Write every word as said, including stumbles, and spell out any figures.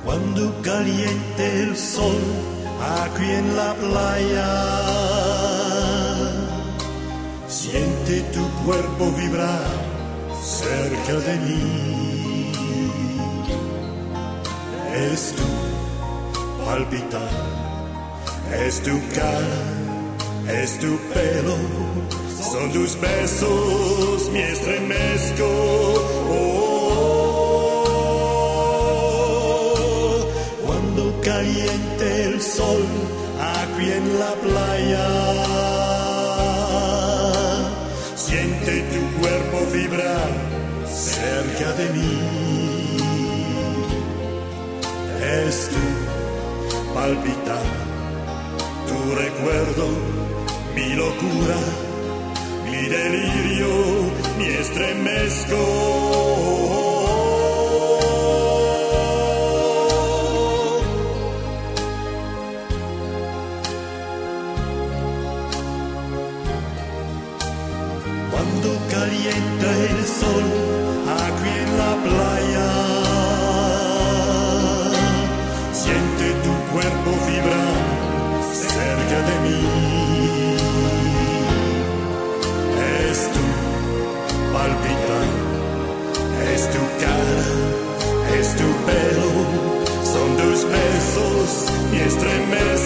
Cuando caliente el sol aquí en la playa, siente tu cuerpo vibrar cerca de mí. Es tu palpitar, es tu cara, es tu pelo, son tus besos, mi estremezco. Oh, cuando caliente el sol aquí en la playa, siente tu cuerpo vibrar cerca de mí. Es tu palpitar, tu recuerdo, mi locura, mi delirio, mi estremezco. Cuando calienta el sol aquí en la playa, siente tu cuerpo vibrar cerca de mí. Es tu palpitar, es tu cara, es tu pelo, son tus besos y estremezco.